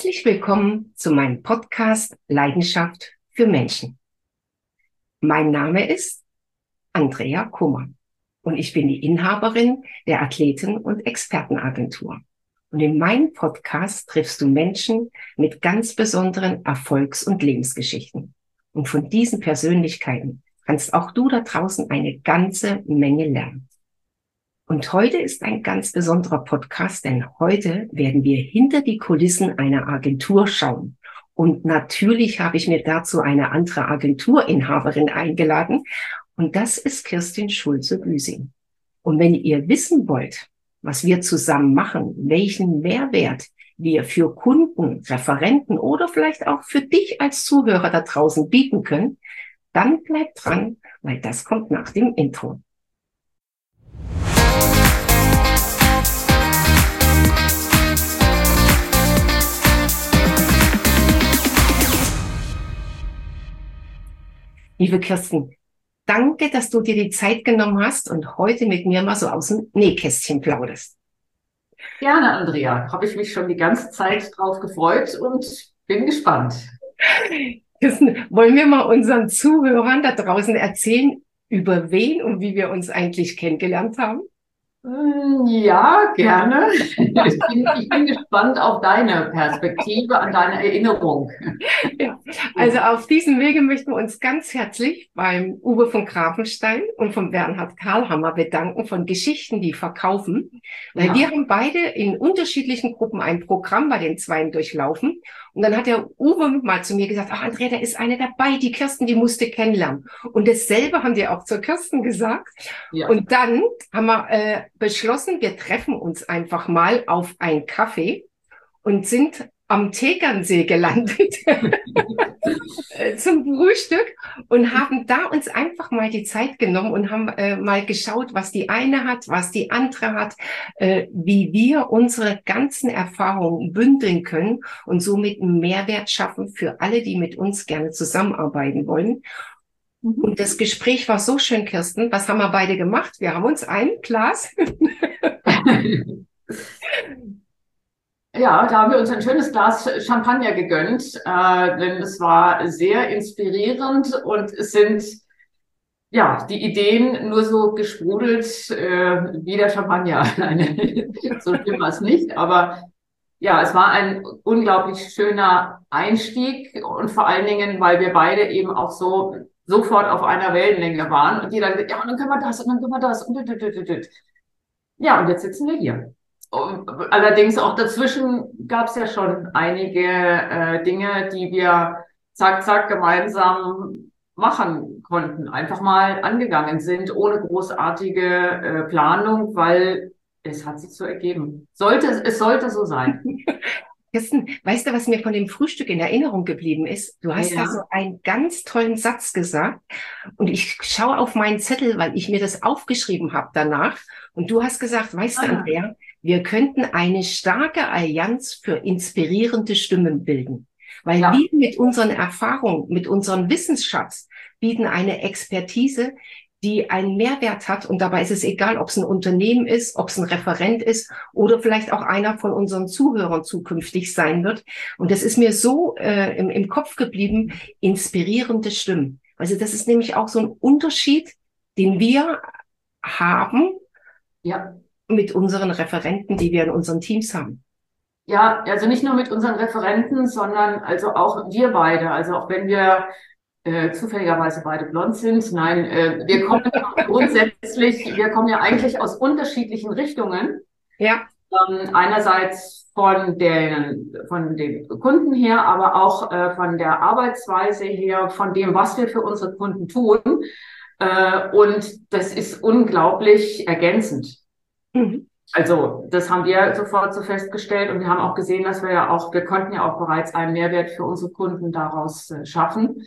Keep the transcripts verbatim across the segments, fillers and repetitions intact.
Herzlich willkommen zu meinem Podcast Leidenschaft für Menschen. Mein Name ist Andrea Kummer und ich bin die Inhaberin der Athleten- und Expertenagentur. Und in meinem Podcast triffst du Menschen mit ganz besonderen Erfolgs- und Lebensgeschichten. Und von diesen Persönlichkeiten kannst auch du da draußen eine ganze Menge lernen. Und heute ist ein ganz besonderer Podcast, denn heute werden wir hinter die Kulissen einer Agentur schauen. Und natürlich habe ich mir dazu eine andere Agenturinhaberin eingeladen. Und das ist Kirstin Schulze-Büsing. Und wenn ihr wissen wollt, was wir zusammen machen, welchen Mehrwert wir für Kunden, Referenten oder vielleicht auch für dich als Zuhörer da draußen bieten können, dann bleibt dran, weil das kommt nach dem Intro. Liebe Kirsten, danke, dass du dir die Zeit genommen hast und heute mit mir mal so aus dem Nähkästchen plauderst. Gerne, Andrea. Habe ich mich schon die ganze Zeit drauf gefreut und bin gespannt. Kirsten, wollen wir mal unseren Zuhörern da draußen erzählen, über wen und wie wir uns eigentlich kennengelernt haben? Ja, gerne. Ich bin, ich bin gespannt auf deine Perspektive, an deine Erinnerung. Ja, also auf diesem Wege möchten wir uns ganz herzlich beim Uwe von Grafenstein und von Bernhard Karlhammer bedanken von Geschichten, die verkaufen. Weil Ja. wir haben beide in unterschiedlichen Gruppen ein Programm bei den Zweien durchlaufen. Und dann hat der Uwe mal zu mir gesagt, ach Andrea, da ist eine dabei, die Kirsten, die musste kennenlernen. Und dasselbe haben die auch zur Kirsten gesagt. Ja. Und dann haben wir äh, beschlossen, wir treffen uns einfach mal auf einen Kaffee und sind am Tegernsee gelandet zum Frühstück und haben da uns einfach mal die Zeit genommen und haben äh, mal geschaut, was die eine hat, was die andere hat, äh, wie wir unsere ganzen Erfahrungen bündeln können und somit einen Mehrwert schaffen für alle, die mit uns gerne zusammenarbeiten wollen. Mhm. Und das Gespräch war so schön, Kirsten. Was haben wir beide gemacht? Wir haben uns ein Glas Ja, da haben wir uns ein schönes Glas Champagner gegönnt, äh, denn es war sehr inspirierend und es sind ja die Ideen nur so gesprudelt äh, wie der Champagner. So schlimm war es nicht, aber ja, es war ein unglaublich schöner Einstieg und vor allen Dingen, weil wir beide eben auch so sofort auf einer Wellenlänge waren und jeder gesagt, ja, und dann können wir das und dann können wir das und ja, und jetzt sitzen wir hier. Allerdings auch dazwischen gab es ja schon einige äh, Dinge, die wir zack, zack gemeinsam machen konnten, einfach mal angegangen sind, ohne großartige äh, Planung, weil es hat sich so ergeben. Sollte, es sollte so sein. Kirsten, weißt du, was mir von dem Frühstück in Erinnerung geblieben ist? Du hast Ja. da so einen ganz tollen Satz gesagt und ich schaue auf meinen Zettel, weil ich mir das aufgeschrieben habe danach und du hast gesagt, weißt du, Andrea, wir könnten eine starke Allianz für inspirierende Stimmen bilden, weil Ja. wir mit unseren Erfahrungen, mit unserem Wissensschatz bieten eine Expertise, die einen Mehrwert hat. Und dabei ist es egal, ob es ein Unternehmen ist, ob es ein Referent ist oder vielleicht auch einer von unseren Zuhörern zukünftig sein wird. Und das ist mir so äh, im, im Kopf geblieben, inspirierende Stimmen. Also das ist nämlich auch so ein Unterschied, den wir haben Ja. mit unseren Referenten, die wir in unseren Teams haben. Ja, also nicht nur mit unseren Referenten, sondern also auch wir beide. Also auch wenn wir äh, zufälligerweise beide blond sind. Nein, äh, wir kommen grundsätzlich, wir kommen ja eigentlich aus unterschiedlichen Richtungen. Ja. Ähm, einerseits von den, von den Kunden her, aber auch äh, von der Arbeitsweise her, von dem, was wir für unsere Kunden tun. Äh, und das ist unglaublich ergänzend. Mhm. Also das haben wir sofort so festgestellt und wir haben auch gesehen, dass wir ja auch, wir konnten ja auch bereits einen Mehrwert für unsere Kunden daraus äh, schaffen.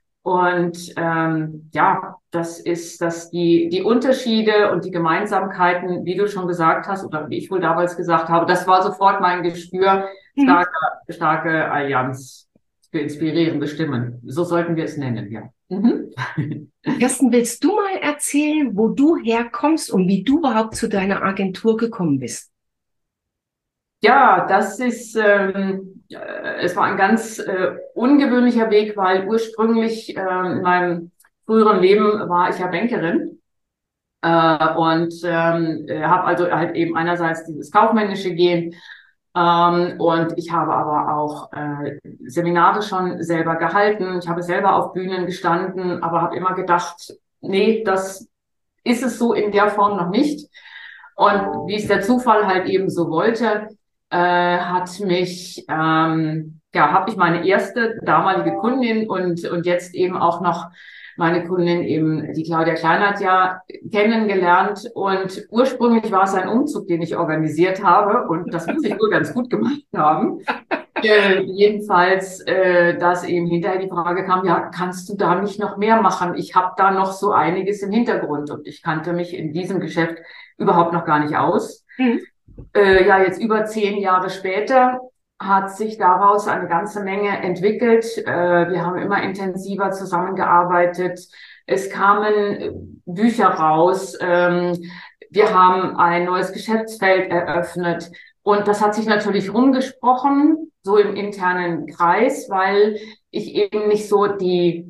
Und ähm, ja, das ist, dass die die Unterschiede und die Gemeinsamkeiten, wie du schon gesagt hast oder wie ich wohl damals gesagt habe, das war sofort mein Gespür, starke, starke Allianz für inspirierende Stimmen. So sollten wir es nennen, ja. Mhm. Kirsten, willst du mal erzählen, wo du herkommst und wie du überhaupt zu deiner Agentur gekommen bist? Ja, das ist ähm, äh, es war ein ganz äh, ungewöhnlicher Weg, weil ursprünglich äh, in meinem früheren Leben war ich ja Bankerin. Äh, und ähm, habe also halt eben einerseits dieses kaufmännische Gen, ähm, und ich habe aber auch äh, Seminare schon selber gehalten. Ich habe selber auf Bühnen gestanden, aber habe immer gedacht, nee, das ist es so in der Form noch nicht. Und wie es der Zufall halt eben so wollte, äh, hat mich, ähm, ja, habe ich meine erste damalige Kundin und und jetzt eben auch noch meine Kundin eben, die Claudia Kleinert, ja kennengelernt. Und ursprünglich war es ein Umzug, den ich organisiert habe. Und das muss ich wohl ganz gut gemacht haben. Äh, jedenfalls, äh, dass eben hinterher die Frage kam, ja, kannst du da nicht noch mehr machen? Ich habe da noch so einiges im Hintergrund und ich kannte mich in diesem Geschäft überhaupt noch gar nicht aus. Mhm. Äh, ja, jetzt über zehn Jahre später hat sich daraus eine ganze Menge entwickelt. Äh, wir haben immer intensiver zusammengearbeitet. Es kamen Bücher raus. Ähm, wir haben ein neues Geschäftsfeld eröffnet. Und das hat sich natürlich rumgesprochen, so im internen Kreis, weil ich eben nicht so die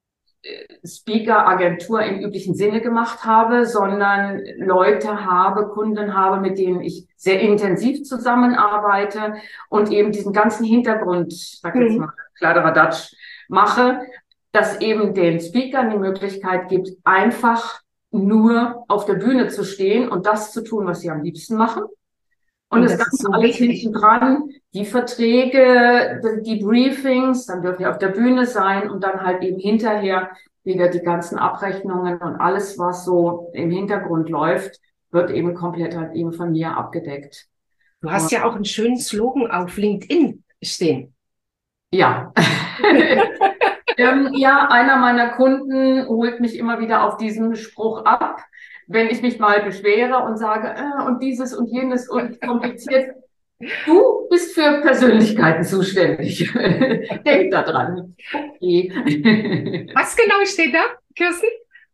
Speaker-Agentur im üblichen Sinne gemacht habe, sondern Leute habe, Kunden habe, mit denen ich sehr intensiv zusammenarbeite und eben diesen ganzen Hintergrund, sag jetzt mal, Kladderadatsch mache, dass eben den Speakern die Möglichkeit gibt, einfach nur auf der Bühne zu stehen und das zu tun, was sie am liebsten machen. Und, und das, das Ganze so alles hinten dran, die Verträge, die Briefings, dann dürfen wir auf der Bühne sein und dann halt eben hinterher wieder die ganzen Abrechnungen und alles, was so im Hintergrund läuft, wird eben komplett halt eben von mir abgedeckt. Du hast und, ja auch einen schönen Slogan auf LinkedIn stehen. Ja. ähm, ja, einer meiner Kunden holt mich immer wieder auf diesen Spruch ab. Wenn ich mich mal beschwere und sage, äh, und dieses und jenes und kompliziert, du bist für Persönlichkeiten zuständig. Denk da dran. Okay. Was genau steht da, Kirsten?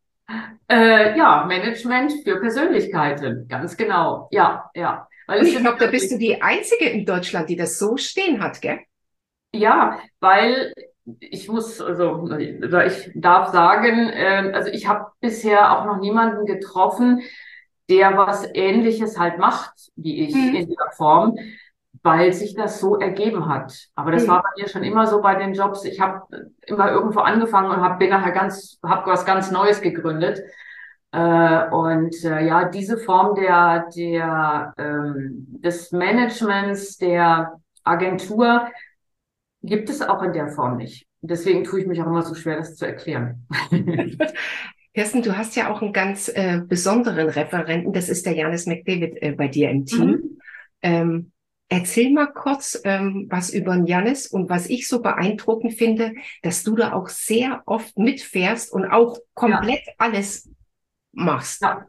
Äh, ja, Management für Persönlichkeiten, ganz genau. Ja, ja. Weil ich glaube, da bist du die Einzige in Deutschland, die das so stehen hat, gell? Ja, weil ich muss, also ich darf sagen, äh, also ich habe bisher auch noch niemanden getroffen, der was Ähnliches halt macht wie ich mhm. in der Form, weil sich das so ergeben hat. Aber das mhm. war bei mir schon immer so bei den Jobs. Ich habe immer irgendwo angefangen und hab, bin nachher ganz, habe was ganz Neues gegründet. Äh, und äh, ja, diese Form der, der ähm, des Managements, der Agentur gibt es auch in der Form nicht. Deswegen tue ich mich auch immer so schwer, das zu erklären. Kirsten, du hast ja auch einen ganz äh, besonderen Referenten, das ist der Janis McDavid äh, bei dir im Team. Mhm. Ähm, erzähl mal kurz ähm, was über den Janis und was ich so beeindruckend finde, dass du da auch sehr oft mitfährst und auch komplett ja. alles machst. Ja,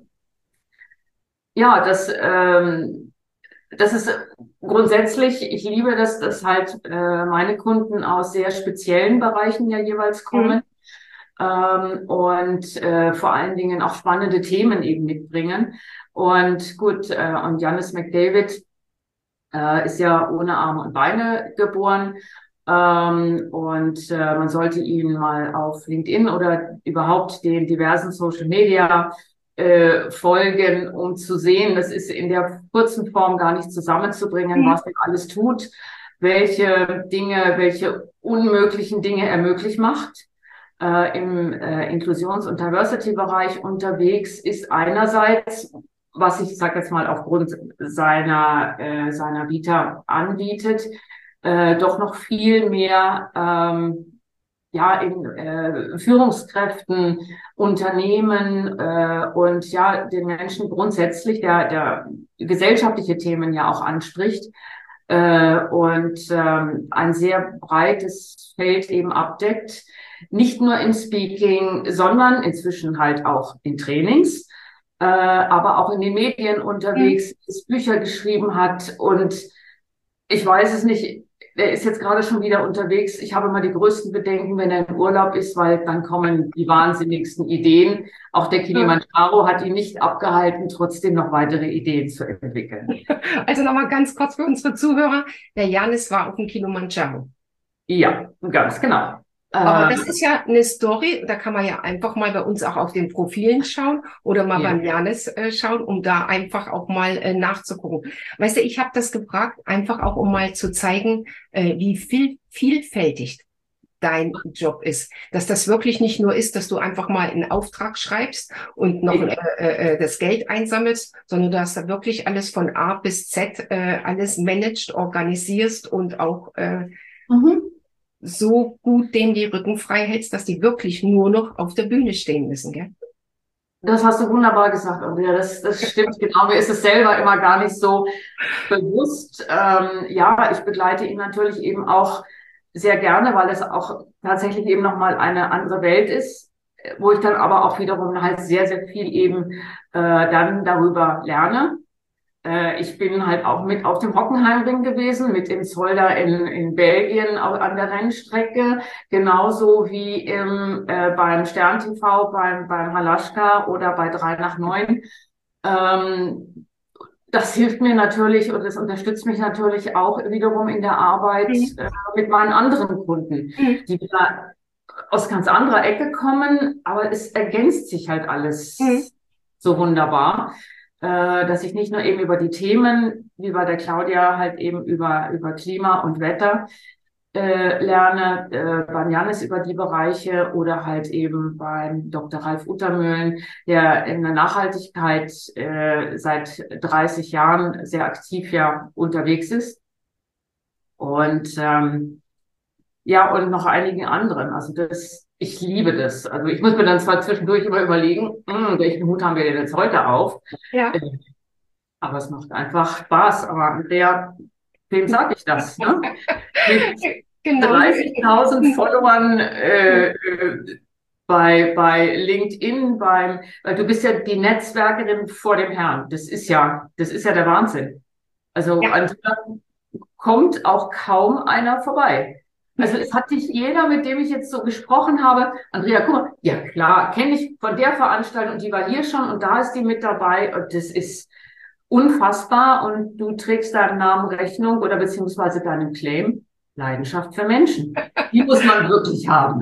ja das, ähm, das ist grundsätzlich, ich liebe das, dass halt äh, meine Kunden aus sehr speziellen Bereichen ja jeweils kommen. Mhm. Ähm, und äh, vor allen Dingen auch spannende Themen eben mitbringen. Und gut, äh, und Janis McDavid äh, ist ja ohne Arme und Beine geboren. Ähm, und äh, man sollte ihn mal auf LinkedIn oder überhaupt den diversen Social Media äh, folgen, um zu sehen, das ist in der kurzen Form gar nicht zusammenzubringen, mhm. was er alles tut, welche Dinge, welche unmöglichen Dinge er möglich macht. Äh, im äh, Inklusions- und Diversity-Bereich unterwegs ist einerseits, was ich sage jetzt mal aufgrund seiner äh, seiner Vita anbietet, äh, doch noch viel mehr ähm, ja in äh, Führungskräften, Unternehmen äh, und ja den Menschen grundsätzlich der der gesellschaftliche Themen ja auch anspricht äh, und ähm, ein sehr breites Feld eben abdeckt. Nicht nur im Speaking, sondern inzwischen halt auch in Trainings, äh, aber auch in den Medien unterwegs, mhm. Bücher geschrieben hat und ich weiß es nicht, der ist jetzt gerade schon wieder unterwegs. Ich habe immer die größten Bedenken, wenn er im Urlaub ist, weil dann kommen die wahnsinnigsten Ideen. Auch der Kilimanjaro hat ihn nicht abgehalten, trotzdem noch weitere Ideen zu entwickeln. Also nochmal ganz kurz für unsere Zuhörer. Der Janis war auf dem Kilimanjaro. Ja, ganz genau. Aber das ist ja eine Story, da kann man ja einfach mal bei uns auch auf den Profilen schauen oder mal Ja. beim Janis äh, schauen, um da einfach auch mal äh, nachzugucken. Weißt du, ich habe das gefragt, einfach auch, um mal zu zeigen, äh, wie viel vielfältig dein Job ist. Dass das wirklich nicht nur ist, dass du einfach mal einen Auftrag schreibst und noch äh, äh, das Geld einsammelst, sondern dass da wirklich alles von A bis Z äh, alles managst, organisierst und auch äh, Mhm. so gut denen die Rücken frei hältst, dass die wirklich nur noch auf der Bühne stehen müssen, gell? Das hast du wunderbar gesagt, Andrea. Das, das stimmt genau. Mir ist es selber immer gar nicht so bewusst. Ähm, ja, ich begleite ihn natürlich eben auch sehr gerne, weil es auch tatsächlich eben nochmal eine andere Welt ist, wo ich dann aber auch wiederum halt sehr, sehr viel eben äh, dann darüber lerne. Äh, ich bin halt auch mit auf dem Hockenheimring gewesen, mit im Zolder in, in Belgien auch an der Rennstrecke, genauso wie im, äh, beim Stern T V, beim, beim Halaschka oder bei drei nach neun. Ähm, das hilft mir natürlich und das unterstützt mich natürlich auch wiederum in der Arbeit Mhm. äh, mit meinen anderen Kunden, Mhm. die wieder aus ganz anderer Ecke kommen, aber es ergänzt sich halt alles Mhm. so wunderbar, äh, dass ich nicht nur eben über die Themen, wie bei der Claudia, halt eben über, über Klima und Wetter äh, lerne, äh, beim Janis über die Bereiche oder halt eben beim Doktor Ralf Uttermühlen, der in der Nachhaltigkeit äh, seit dreißig Jahren sehr aktiv ja unterwegs ist. Und ähm, ja, und noch einigen anderen. Also das, ich liebe das. Also ich muss mir dann zwar zwischendurch immer überlegen, hm, welchen Hut haben wir denn jetzt heute auf? Ja. Äh, Aber es macht einfach Spaß. Aber Andrea, wem sage ich das, ne? Mit Genauso ist dreißigtausend es. Followern äh, äh, bei, bei LinkedIn, beim, weil du bist ja die Netzwerkerin vor dem Herrn. Das ist ja, das ist ja der Wahnsinn. Also Ja. an dir kommt auch kaum einer vorbei. Also es hat dich jeder, mit dem ich jetzt so gesprochen habe, Andrea, guck mal, ja klar, kenne ich von der Veranstaltung und die war hier schon und da ist die mit dabei und das ist unfassbar und du trägst deinem Namen Rechnung oder beziehungsweise deinem Claim Leidenschaft für Menschen. Die muss man wirklich haben.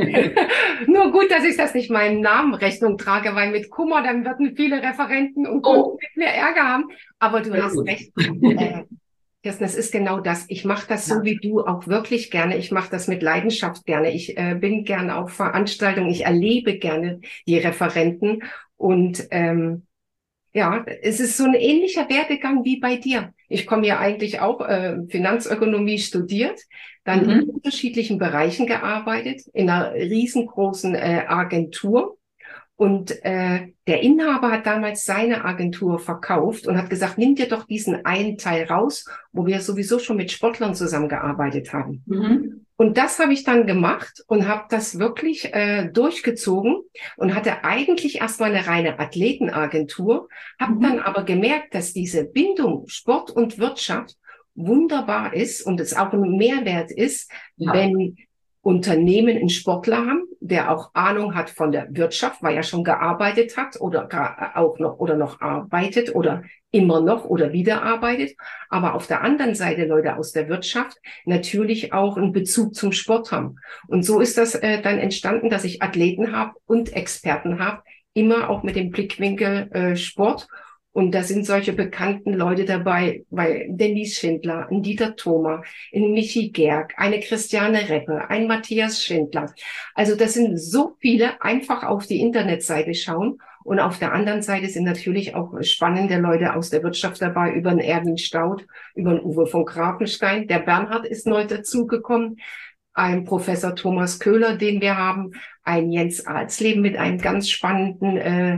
Nur gut, dass ich das nicht meinem Namen Rechnung trage, weil mit Kummer, dann würden viele Referenten und Kunden Oh, mit mir Ärger haben. Aber du ja hast gut. recht. Äh, Kirsten, das ist genau das. Ich mache das so Ja. wie du auch wirklich gerne. Ich mache das mit Leidenschaft gerne. Ich äh, bin gerne auf Veranstaltungen. Ich erlebe gerne die Referenten. Und ähm, ja, es ist so ein ähnlicher Werdegang wie bei dir. Ich komme ja eigentlich auch äh, Finanzökonomie studiert, dann in Mhm. unterschiedlichen Bereichen gearbeitet, in einer riesengroßen äh, Agentur. Und äh, der Inhaber hat damals seine Agentur verkauft und hat gesagt, nimm dir doch diesen einen Teil raus, wo wir sowieso schon mit Sportlern zusammengearbeitet haben. Mhm. Und das habe ich dann gemacht und habe das wirklich äh, durchgezogen und hatte eigentlich erstmal eine reine Athletenagentur, habe dann Mhm. aber gemerkt, dass diese Bindung Sport und Wirtschaft wunderbar ist und es auch ein Mehrwert ist, Ja. wenn Unternehmen einen Sportler haben, der auch Ahnung hat von der Wirtschaft, weil er schon gearbeitet hat oder auch noch oder noch arbeitet oder immer noch oder wieder arbeitet, aber auf der anderen Seite Leute aus der Wirtschaft natürlich auch einen Bezug zum Sport haben. Und so ist das äh, dann entstanden, dass ich Athleten habe und Experten habe, immer auch mit dem Blickwinkel äh, Sport. Und da sind solche bekannten Leute dabei, bei Denise Schindler, ein Dieter Thoma, ein Michi Gerg, eine Christiane Reppe, ein Matthias Schindler. Also das sind so viele, einfach auf die Internetseite schauen. Und auf der anderen Seite sind natürlich auch spannende Leute aus der Wirtschaft dabei, über den Erwin Staud, über den Uwe von Grafenstein. Der Bernhard ist neu dazugekommen. Ein Professor Thomas Köhler, den wir haben, ein Jens Alsleben mit einem ganz spannenden äh,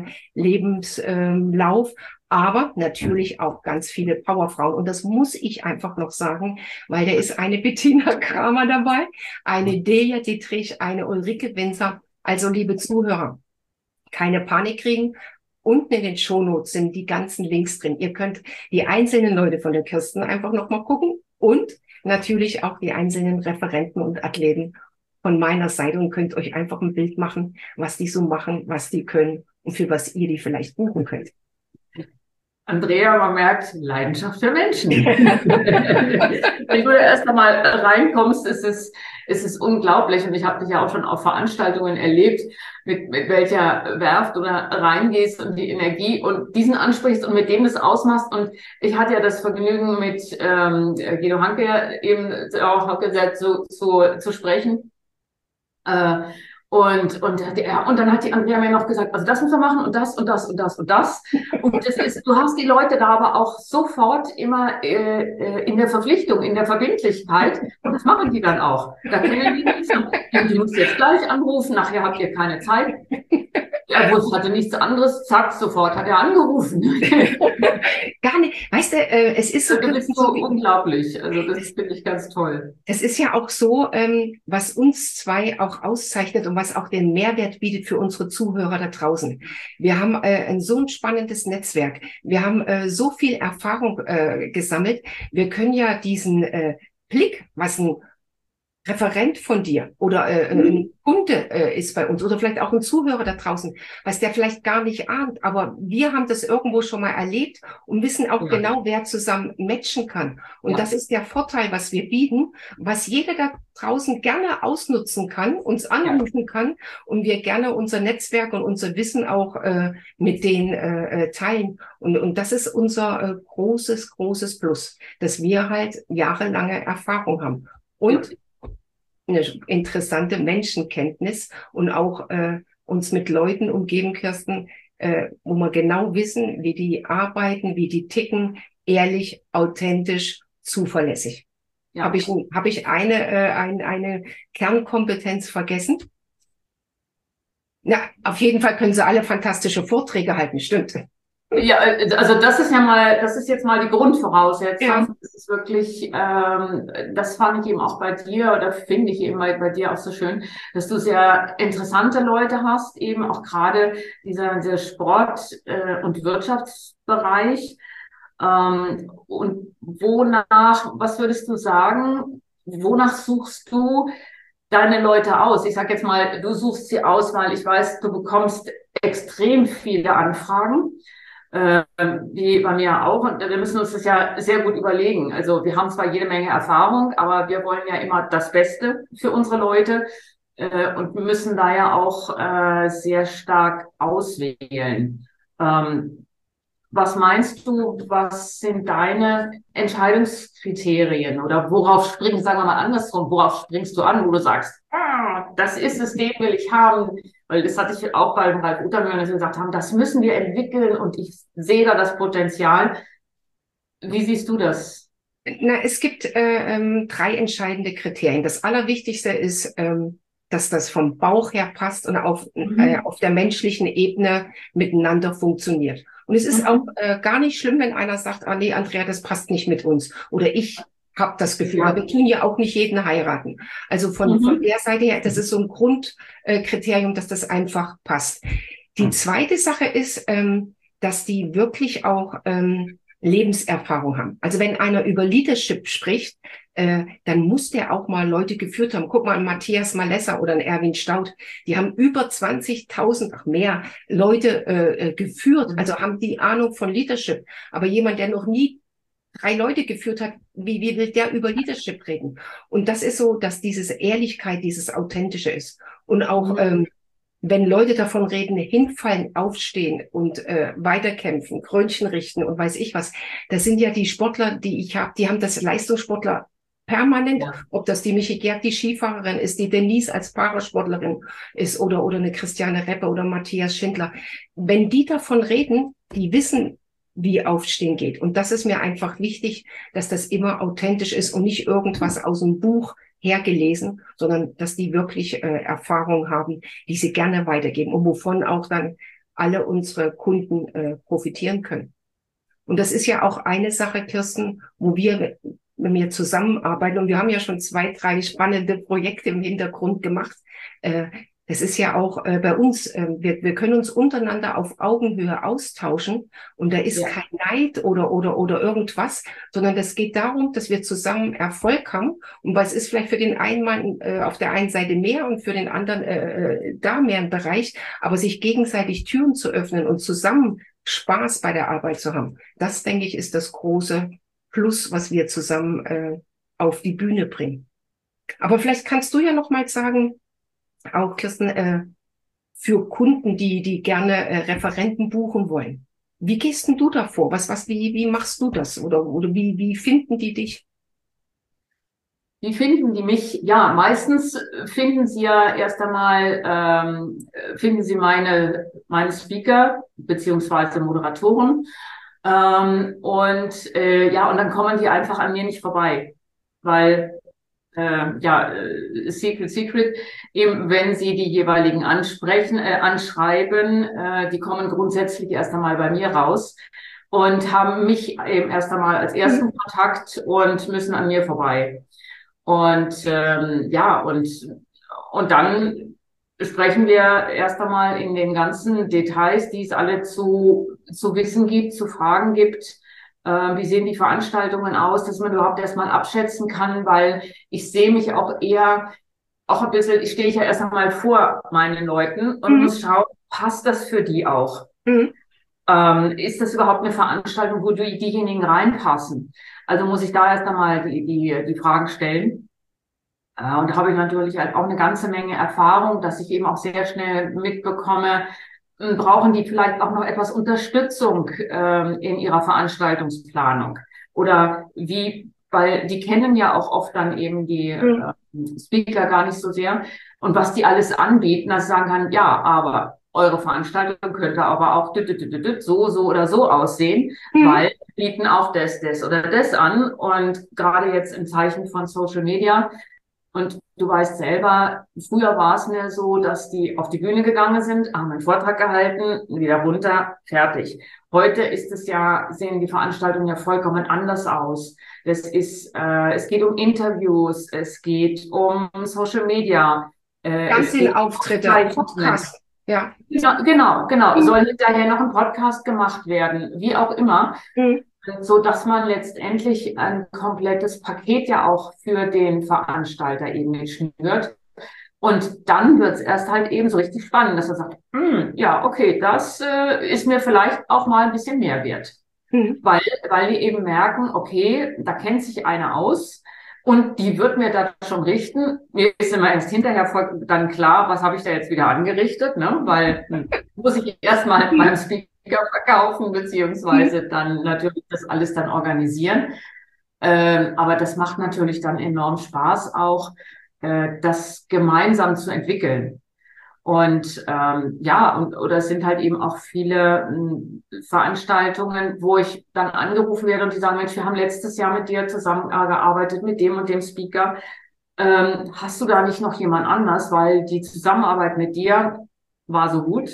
Lebenslauf. Äh, aber natürlich auch ganz viele Powerfrauen. Und das muss ich einfach noch sagen, weil da ist eine Bettina Kramer dabei, eine Deja Dietrich, eine Ulrike Winzer. Also, liebe Zuhörer, keine Panik kriegen. Unten in den Shownotes sind die ganzen Links drin. Ihr könnt die einzelnen Leute von der Kirsten einfach nochmal gucken. Und natürlich auch die einzelnen Referenten und Athleten von meiner Seite und könnt euch einfach ein Bild machen, was die so machen, was die können und für was ihr die vielleicht buchen könnt. Andrea, man merkt, Leidenschaft für Menschen. Wenn du erst einmal reinkommst, ist es, ist es unglaublich. Und ich habe dich ja auch schon auf Veranstaltungen erlebt, mit, mit welcher Werft du da reingehst und die Energie und diesen ansprichst und mit dem das ausmachst. Und ich hatte ja das Vergnügen, mit ähm, Guido Hanke eben auch gesagt, zu, zu, zu sprechen. Äh, Und, und, ja, und dann hat die Andrea mir noch gesagt, also das müssen wir machen und das und das und das und das. Und das ist, du hast die Leute da aber auch sofort immer äh, in der Verpflichtung, in der Verbindlichkeit. Und das machen die dann auch. Da können die nicht sagen, die musst jetzt gleich anrufen, nachher habt ihr keine Zeit. Er wusste, hatte nichts anderes, zack, sofort hat er angerufen. Gar nicht. Weißt du, äh, es ist so, du bist so unglaublich. Also das finde ich ganz toll. Es ist ja auch so, ähm, was uns zwei auch auszeichnet und was auch den Mehrwert bietet für unsere Zuhörer da draußen. Wir haben äh, ein so ein spannendes Netzwerk. Wir haben äh, so viel Erfahrung äh, gesammelt. Wir können ja diesen äh, Blick, was ein Referent von dir oder äh, ein Kunde äh, ist bei uns oder vielleicht auch ein Zuhörer da draußen, was der vielleicht gar nicht ahnt, aber wir haben das irgendwo schon mal erlebt und wissen auch ja. genau, wer zusammen matchen kann. Und ja. das ist der Vorteil, was wir bieten, was jeder da draußen gerne ausnutzen kann, uns anrufen ja. kann und wir gerne unser Netzwerk und unser Wissen auch äh, mit denen äh, teilen. Und, und das ist unser äh, großes, großes Plus, dass wir halt jahrelange Erfahrung haben. Und ja. eine interessante Menschenkenntnis und auch äh, uns mit Leuten umgeben, Kirsten, äh, wo wir genau wissen, wie die arbeiten, wie die ticken, ehrlich, authentisch, zuverlässig. Ja. Habe ich, hab ich eine, äh, ein, eine Kernkompetenz vergessen? Na, auf jeden Fall können sie alle fantastische Vorträge halten, stimmt. Ja, also das ist ja mal, das ist jetzt mal die Grundvoraussetzung. Ja. Das ist wirklich, ähm, das fand ich eben auch bei dir oder finde ich eben bei, bei dir auch so schön, dass du sehr interessante Leute hast, eben auch gerade dieser, dieser Sport- äh, und Wirtschaftsbereich. Ähm, und wonach, was würdest du sagen, wonach suchst du deine Leute aus? Ich sag jetzt mal, du suchst sie aus, weil ich weiß, du bekommst extrem viele Anfragen. Äh, wie bei mir auch. Und wir müssen uns das ja sehr gut überlegen. Also wir haben zwar jede Menge Erfahrung, aber wir wollen ja immer das Beste für unsere Leute äh, und müssen da ja auch äh, sehr stark auswählen. Ähm, was meinst du, was sind deine Entscheidungskriterien oder worauf springst, sagen wir mal andersrum, worauf springst du an, wo du sagst, ah, das ist es, den will ich haben? Weil das hatte ich auch bei Ralf Utermüller, dass wir gesagt haben, das müssen wir entwickeln und ich sehe da das Potenzial. Wie siehst du das? Na, es gibt äh, ähm, drei entscheidende Kriterien. Das Allerwichtigste ist, ähm, dass das vom Bauch her passt und auf, mhm. äh, auf der menschlichen Ebene miteinander funktioniert. Und es ist mhm. auch äh, gar nicht schlimm, wenn einer sagt, ah nee, Andrea, das passt nicht mit uns. Oder ich habe das Gefühl, ja. aber wir tun ja auch nicht jeden heiraten. Also von, mhm. von der Seite her, das ist so ein Grundkriterium, äh, dass das einfach passt. Die zweite Sache ist, ähm, dass die wirklich auch ähm, Lebenserfahrung haben. Also wenn einer über Leadership spricht, äh, dann muss der auch mal Leute geführt haben. Guck mal, an Matthias Malesser oder an Erwin Staudt, die haben über zwanzigtausend, ach mehr, Leute äh, geführt, also haben die Ahnung von Leadership. Aber jemand, der noch nie drei Leute geführt hat, wie, wie will der über Leadership reden? Und das ist so, dass dieses Ehrlichkeit, dieses Authentische ist. Und auch mhm. ähm, wenn Leute davon reden, hinfallen, aufstehen und äh, weiterkämpfen, Krönchen richten und weiß ich was, das sind ja die Sportler, die ich habe, die haben das Leistungssportler permanent, ja. ob das die Michi Gerg, die Skifahrerin ist, die Denise als Parasportlerin ist oder oder eine Christiane Reppe oder Matthias Schindler. Wenn die davon reden, die wissen, wie Aufstehen geht. Und das ist mir einfach wichtig, dass das immer authentisch ist und nicht irgendwas aus dem Buch hergelesen, sondern dass die wirklich äh, Erfahrung haben, die sie gerne weitergeben und wovon auch dann alle unsere Kunden äh, profitieren können. Und das ist ja auch eine Sache, Kirsten, wo wir mit mir zusammenarbeiten. Und wir haben ja schon zwei, drei spannende Projekte im Hintergrund gemacht. Äh, Das ist ja auch äh, bei uns, äh, wir, wir können uns untereinander auf Augenhöhe austauschen und da ist Ja. kein Neid oder, oder, oder irgendwas, sondern das geht darum, dass wir zusammen Erfolg haben und was ist vielleicht für den einen Mann äh, auf der einen Seite mehr und für den anderen äh, äh, da mehr im Bereich, aber sich gegenseitig Türen zu öffnen und zusammen Spaß bei der Arbeit zu haben, das denke ich ist das große Plus, was wir zusammen äh, auf die Bühne bringen. Aber vielleicht kannst du ja noch mal sagen, auch Kirsten, äh, für Kunden, die, die gerne äh, Referenten buchen wollen. Wie gehst denn du da vor? Was, was, wie, wie machst du das? Oder, oder wie, wie finden die dich? Wie finden die mich? Ja, meistens finden sie ja erst einmal, ähm, finden sie meine, meine Speaker beziehungsweise Moderatoren. Ähm, und äh, ja, und dann kommen die einfach an mir nicht vorbei. Weil äh, ja, äh, Secret Secret, eben wenn Sie die jeweiligen ansprechen, äh, anschreiben, äh, die kommen grundsätzlich erst einmal bei mir raus und haben mich eben erst einmal als Mhm. ersten Kontakt und müssen an mir vorbei. Und ähm, ja, und, und dann sprechen wir erst einmal in den ganzen Details, die es alle zu, zu wissen gibt, zu fragen gibt. Äh, wie sehen die Veranstaltungen aus, dass man überhaupt erstmal abschätzen kann, weil ich sehe mich auch eher, auch ein bisschen, ich stehe ja erst einmal vor meinen Leuten und Mhm. muss schauen, passt das für die auch? Mhm. Ähm, ist das überhaupt eine Veranstaltung, wo die, diejenigen reinpassen? Also muss ich da erst einmal die, die, die Fragen stellen. Äh, und da habe ich natürlich halt auch eine ganze Menge Erfahrung, dass ich eben auch sehr schnell mitbekomme, m, brauchen die vielleicht auch noch etwas Unterstützung ähm, in ihrer Veranstaltungsplanung? Oder wie, weil die kennen ja auch oft dann eben die Mhm. äh, Speaker gar nicht so sehr und was die alles anbieten, dass ich sagen kann, ja, aber eure Veranstaltung könnte aber auch düt, düt, düt, düt, so, so oder so aussehen, Mhm. weil wir bieten auch das, das oder das an. Und gerade jetzt im Zeichen von Social Media und du weißt selber, früher war es mir so, dass die auf die Bühne gegangen sind, haben einen Vortrag gehalten, wieder runter, fertig. Heute ist es ja, sehen die Veranstaltungen ja vollkommen anders aus. Das ist, äh, es geht um Interviews, es geht um Social Media, äh, es geht um Fernsehauftritte, Aufzeichnungen. Podcast. Ja. Genau, genau, genau. Mhm. Soll hinterher noch ein Podcast gemacht werden, wie auch immer, Mhm. so dass man letztendlich ein komplettes Paket ja auch für den Veranstalter eben schnürt. Und dann wird es erst halt eben so richtig spannend, dass man sagt, hm, ja, okay, das äh, ist mir vielleicht auch mal ein bisschen mehr wert. Mhm. Weil, weil die eben merken, okay, da kennt sich einer aus und die wird mir da schon richten. Mir ist immer erst hinterher voll, dann klar, was habe ich da jetzt wieder angerichtet, ne? Weil hm, muss ich erstmal Mhm. beim Speaker verkaufen, Mhm. beziehungsweise dann natürlich das alles dann organisieren. Ähm, aber das macht natürlich dann enorm Spaß auch, äh, das gemeinsam zu entwickeln. Und ähm, ja, und, oder es sind halt eben auch viele m, Veranstaltungen, wo ich dann angerufen werde und die sagen, Mensch, wir haben letztes Jahr mit dir zusammengearbeitet, mit dem und dem Speaker. Ähm, hast du da nicht noch jemand anders? Weil die Zusammenarbeit mit dir war so gut.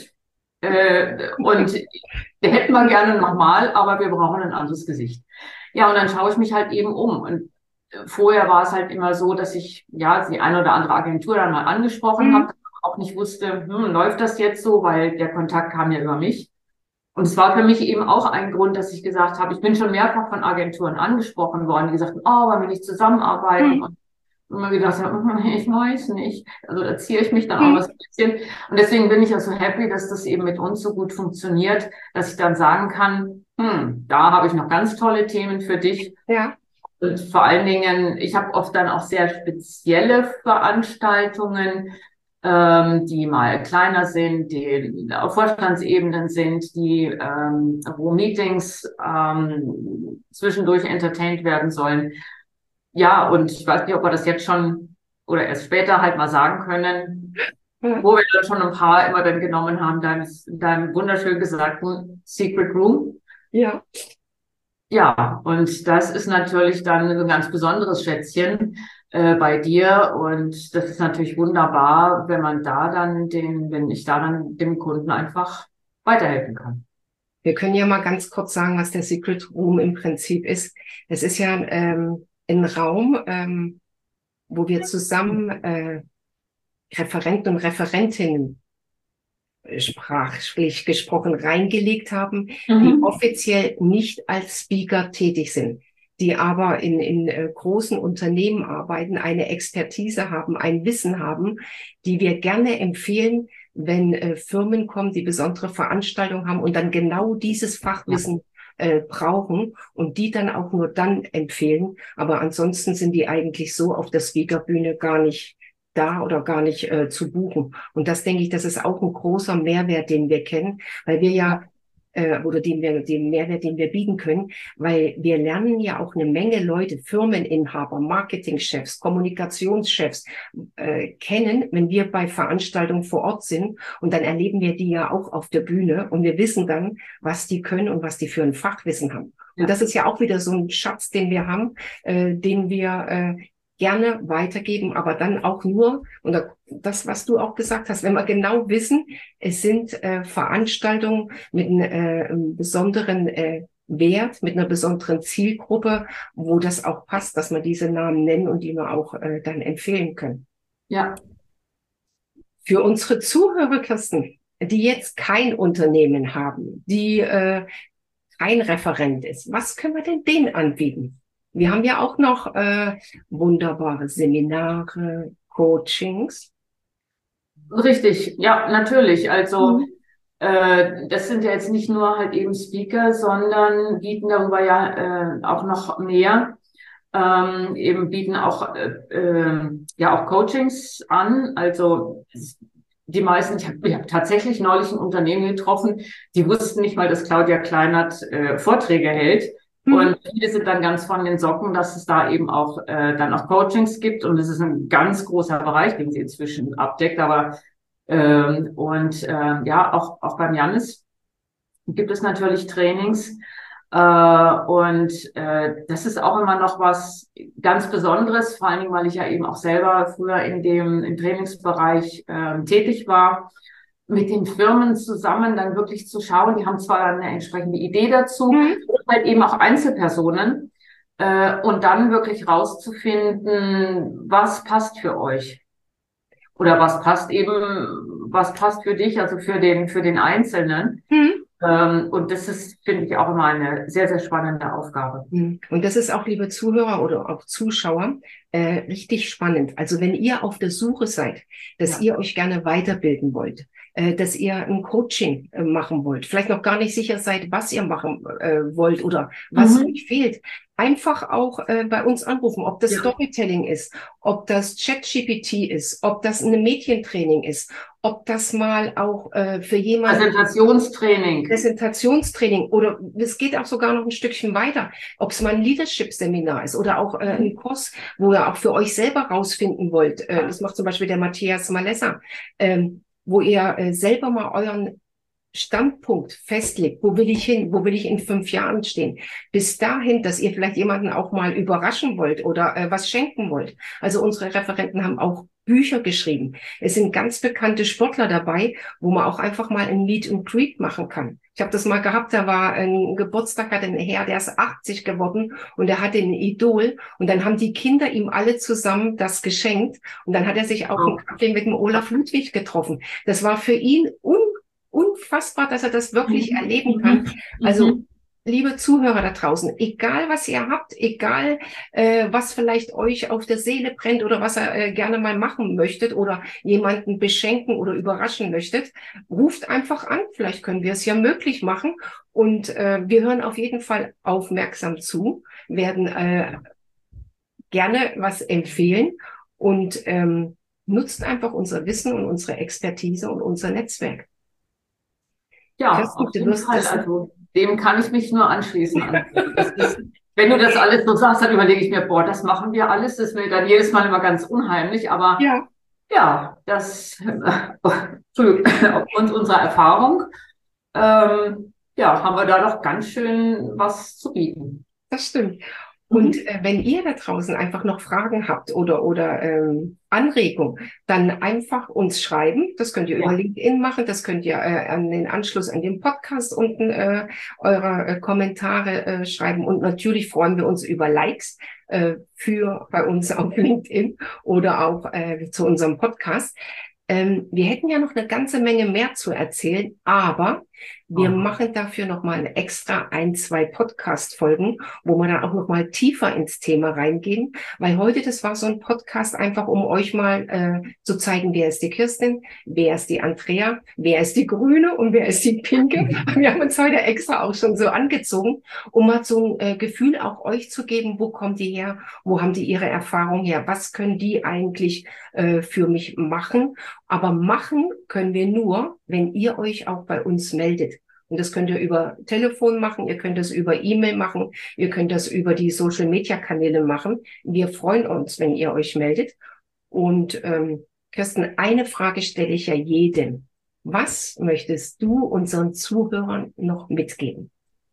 Äh, und wir hätten wir gerne nochmal, aber wir brauchen ein anderes Gesicht. Ja, und dann schaue ich mich halt eben um. Und vorher war es halt immer so, dass ich ja die eine oder andere Agentur dann mal angesprochen Mhm. habe, auch nicht wusste, hm, läuft das jetzt so, weil der Kontakt kam ja über mich. Und es war für mich eben auch ein Grund, dass ich gesagt habe, ich bin schon mehrfach von Agenturen angesprochen worden, die gesagt haben, oh, wollen wir nicht zusammenarbeiten? Mhm. Und immer gedacht habe, hm, ich weiß nicht. Also da ziehe ich mich dann auch mal so Mhm. ein bisschen. Und deswegen bin ich auch so happy, dass das eben mit uns so gut funktioniert, dass ich dann sagen kann, hm, da habe ich noch ganz tolle Themen für dich. Ja. Und vor allen Dingen, ich habe oft dann auch sehr spezielle Veranstaltungen, ähm, die mal kleiner sind, die auf Vorstandsebenen sind, die ähm, wo Meetings ähm, zwischendurch entertained werden sollen. Ja, und ich weiß nicht, ob wir das jetzt schon oder erst später halt mal sagen können, Ja. wo wir dann schon ein paar immer dann genommen haben, deinem, deinem wunderschön gesagten Secret Room. Ja. Ja, und das ist natürlich dann ein ganz besonderes Schätzchen äh, bei dir. Und das ist natürlich wunderbar, wenn man da dann den, wenn ich da dann dem Kunden einfach weiterhelfen kann. Wir können ja mal ganz kurz sagen, was der Secret Room im Prinzip ist. Es ist ja ähm, ein Raum, ähm, wo wir zusammen äh, Referenten und Referentinnen, sprachlich gesprochen, reingelegt haben, mhm. die offiziell nicht als Speaker tätig sind, die aber in, in äh, großen Unternehmen arbeiten, eine Expertise haben, ein Wissen haben, die wir gerne empfehlen, wenn äh, Firmen kommen, die besondere Veranstaltungen haben und dann genau dieses Fachwissen äh, brauchen und die dann auch nur dann empfehlen. Aber ansonsten sind die eigentlich so auf der Speakerbühne gar nicht da oder gar nicht äh, zu buchen. Und das denke ich, das ist auch ein großer Mehrwert, den wir kennen, weil wir ja, äh, oder den wir, den Mehrwert, den wir bieten können, weil wir lernen ja auch eine Menge Leute, Firmeninhaber, Marketingchefs, Kommunikationschefs äh, kennen, wenn wir bei Veranstaltungen vor Ort sind. Und dann erleben wir die ja auch auf der Bühne und wir wissen dann, was die können und was die für ein Fachwissen haben. Und das ist ja auch wieder so ein Schatz, den wir haben, äh, den wir äh, gerne weitergeben, aber dann auch nur, und das, was du auch gesagt hast, wenn wir genau wissen, es sind äh, Veranstaltungen mit einem, äh, einem besonderen äh, Wert, mit einer besonderen Zielgruppe, wo das auch passt, dass wir diese Namen nennen und die wir auch äh, dann empfehlen können. Ja. Für unsere Zuhörer, Kirsten, die jetzt kein Unternehmen haben, die äh, kein Referent ist, was können wir denn denen anbieten? Wir haben ja auch noch äh, wunderbare Seminare, Coachings. Richtig, ja, natürlich. Also mhm. äh, das sind ja jetzt nicht nur halt eben Speaker, sondern bieten darüber ja äh, auch noch mehr. Ähm, eben bieten auch äh, äh, ja auch Coachings an. Also die meisten, ich habe hab tatsächlich neulich ein Unternehmen getroffen, die wussten nicht mal, dass Claudia Kleinert äh, Vorträge hält. Und viele sind dann ganz von den Socken, dass es da eben auch äh, dann auch Coachings gibt. Und es ist ein ganz großer Bereich, den sie inzwischen abdeckt. Aber ähm, und äh, ja, auch auch beim Jannis gibt es natürlich Trainings. Äh, und äh, das ist auch immer noch was ganz Besonderes, vor allen Dingen, weil ich ja eben auch selber früher in dem im Trainingsbereich äh, tätig war, mit den Firmen zusammen dann wirklich zu schauen. Die haben zwar eine entsprechende Idee dazu, mhm. halt eben auch Einzelpersonen, äh, und dann wirklich rauszufinden, was passt für euch oder was passt eben, was passt für dich, also für den für den Einzelnen. Mhm. Ähm, und das ist, finde ich, auch immer eine sehr, sehr spannende Aufgabe. Und das ist auch, liebe Zuhörer oder auch Zuschauer, äh, richtig spannend. Also wenn ihr auf der Suche seid, dass ja. ihr euch gerne weiterbilden wollt, äh, dass ihr ein Coaching äh, machen wollt, vielleicht noch gar nicht sicher seid, was ihr machen äh, wollt oder was mhm. euch fehlt, einfach auch äh, bei uns anrufen, ob das ja. Storytelling ist, ob das ChatGPT ist, ob das ein Medientraining ist, ob das mal auch äh, für jemanden... Präsentationstraining. Präsentationstraining oder es geht auch sogar noch ein Stückchen weiter, ob es mal ein Leadership-Seminar ist oder auch äh, ein Kurs, wo ihr auch für euch selber rausfinden wollt. Äh, das macht zum Beispiel der Matthias Malessa, ähm, wo ihr äh, selber mal euren Standpunkt festlegt, wo will ich hin, wo will ich in fünf Jahren stehen, bis dahin, dass ihr vielleicht jemanden auch mal überraschen wollt oder äh, was schenken wollt. Also unsere Referenten haben auch Bücher geschrieben. Es sind ganz bekannte Sportler dabei, wo man auch einfach mal ein Meet and Greet machen kann. Ich habe das mal gehabt, da war ein Geburtstag, hat ein Herr, der ist achtzig geworden und er hatte ein Idol und dann haben die Kinder ihm alle zusammen das geschenkt und dann hat er sich auch einen Kaffee mit dem Olaf Ludwig getroffen. Das war für ihn un unfassbar, dass er das wirklich erleben kann. Also, liebe Zuhörer da draußen, egal was ihr habt, egal äh, was vielleicht euch auf der Seele brennt oder was ihr äh, gerne mal machen möchtet oder jemanden beschenken oder überraschen möchtet, ruft einfach an. Vielleicht können wir es ja möglich machen. Und äh, wir hören auf jeden Fall aufmerksam zu, werden äh, gerne was empfehlen und ähm, nutzt einfach unser Wissen und unsere Expertise und unser Netzwerk. Ja, Kirsten, auf jeden Fall. Also dem kann ich mich nur anschließen. Das ist, wenn du das alles so sagst, dann überlege ich mir, boah, das machen wir alles. Das ist mir dann jedes Mal immer ganz unheimlich. Aber ja, ja das aufgrund unserer Erfahrung, ähm, ja, haben wir da doch ganz schön was zu bieten. Das stimmt. Und äh, wenn ihr da draußen einfach noch Fragen habt oder, oder ähm, Anregungen, dann einfach uns schreiben. Das könnt ihr Ja. über LinkedIn machen, das könnt ihr äh, an den Anschluss an den Podcast unten äh, eure äh, Kommentare äh, schreiben. Und natürlich freuen wir uns über Likes äh, für bei uns auf LinkedIn oder auch äh, zu unserem Podcast. Ähm, wir hätten ja noch eine ganze Menge mehr zu erzählen, aber wir Oh. machen dafür nochmal extra ein, zwei Podcast-Folgen, wo wir dann auch nochmal tiefer ins Thema reingehen, weil heute, das war so ein Podcast einfach, um euch mal äh, zu zeigen, wer ist die Kirstin, wer ist die Andrea, wer ist die Grüne und wer ist die Pinke. Wir haben uns heute extra auch schon so angezogen, um mal so ein äh, Gefühl auch euch zu geben, wo kommt die her, wo haben die ihre Erfahrung her, was können die eigentlich äh, für mich machen. Aber machen können wir nur, wenn ihr euch auch bei uns meldet. Und das könnt ihr über Telefon machen, ihr könnt das über E-Mail machen, ihr könnt das über die Social-Media-Kanäle machen. Wir freuen uns, wenn ihr euch meldet. Und ähm, Kirsten, eine Frage stelle ich ja jedem. Was möchtest du unseren Zuhörern noch mitgeben?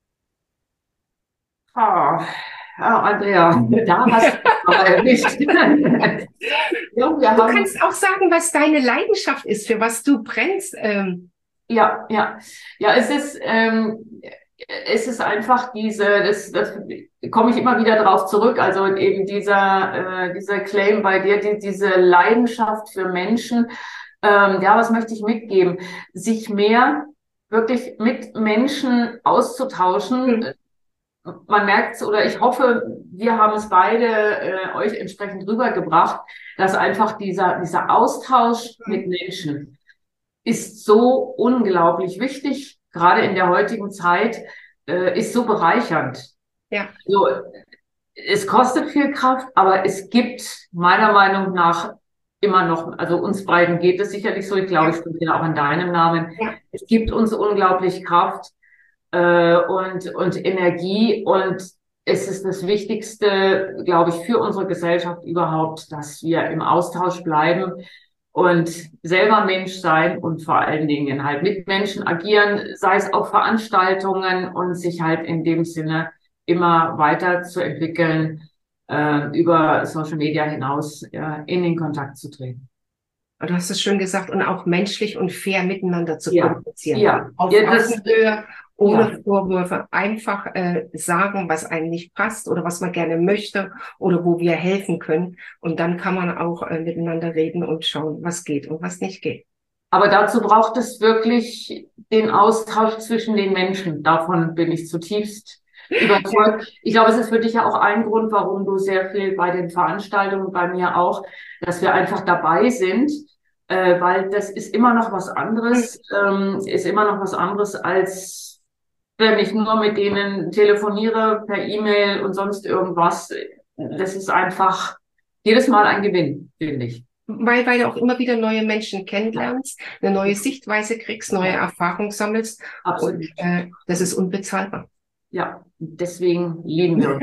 Ah, ah, Andrea, da hast du aber erwischt. Ja, wir Du haben, kannst auch sagen, was deine Leidenschaft ist, für was du brennst. Ähm, ja, ja, ja, es ist, ähm, es ist einfach diese, das, das komme ich immer wieder drauf zurück. Also eben dieser, äh, dieser Claim bei dir, die, diese Leidenschaft für Menschen. Ähm, ja, was möchte ich mitgeben? Sich mehr wirklich mit Menschen auszutauschen. hm, Man merkt es, oder ich hoffe, wir haben es beide äh, euch entsprechend rübergebracht, dass einfach dieser, dieser Austausch mit Menschen ist so unglaublich wichtig, gerade in der heutigen Zeit, äh, ist so bereichernd. ja, So, es kostet viel Kraft, aber es gibt meiner Meinung nach immer noch, also uns beiden geht es sicherlich so, ich glaube, ich spreche ja auch in deinem Namen, ja. es gibt uns unglaublich Kraft äh, und, und Energie, und es ist das Wichtigste, glaube ich, für unsere Gesellschaft überhaupt, dass wir im Austausch bleiben und selber Mensch sein und vor allen Dingen halt mit Menschen agieren, sei es auf Veranstaltungen, und sich halt in dem Sinne immer weiterzuentwickeln, äh, über Social Media hinaus äh, in den Kontakt zu treten. Du hast es schön gesagt, und auch menschlich und fair miteinander zu Ja, kommunizieren. ja, Auf ja, das, Augenhöhe, ohne ja. Vorwürfe, einfach äh, sagen, was einem nicht passt oder was man gerne möchte oder wo wir helfen können. Und dann kann man auch äh, miteinander reden und schauen, was geht und was nicht geht. Aber dazu braucht es wirklich den Austausch zwischen den Menschen. Davon bin ich zutiefst überzeugt. Ich glaube, es ist für dich ja auch ein Grund, warum du sehr viel bei den Veranstaltungen, bei mir auch, dass wir einfach dabei sind, äh, weil das ist immer noch was anderes, ähm, ist immer noch was anderes, als wenn ich nur mit denen telefoniere per E-Mail und sonst irgendwas. Das ist einfach jedes Mal ein Gewinn, finde ich. Weil, weil du auch immer wieder neue Menschen kennenlernst, eine neue Sichtweise kriegst, neue Ja, Erfahrung sammelst. absolut. Und äh, das ist unbezahlbar. Ja, deswegen lieben wir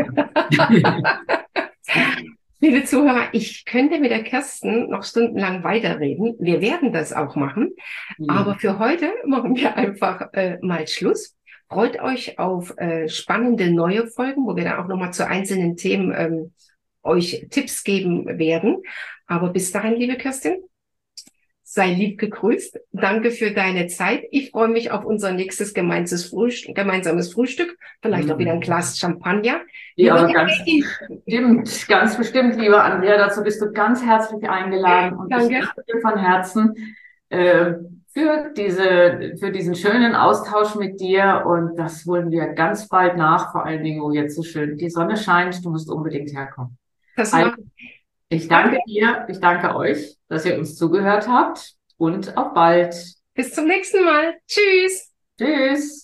uns. Liebe Zuhörer, ich könnte mit der Kirsten noch stundenlang weiterreden. Wir werden das auch machen. Aber für heute machen wir einfach äh, mal Schluss. Freut euch auf äh, spannende neue Folgen, wo wir dann auch nochmal zu einzelnen Themen ähm, euch Tipps geben werden. Aber bis dahin, liebe Kirstin, sei lieb gegrüßt. Danke für deine Zeit. Ich freue mich auf unser nächstes gemeinsames Frühstück, gemeinsames Frühstück. Vielleicht auch wieder ein Glas Champagner. Ja, aber ganz bestimmt, ganz bestimmt, liebe Andrea, dazu bist du ganz herzlich eingeladen. Und Danke. ich danke dir von Herzen äh, für diese, für diesen schönen Austausch mit dir. Und das holen wir ganz bald nach, vor allen Dingen, wo jetzt so schön die Sonne scheint. Du musst unbedingt herkommen. Das Also, macht. ich danke dir, ich danke euch, dass ihr uns zugehört habt, und auf bald. Bis zum nächsten Mal. Tschüss. Tschüss.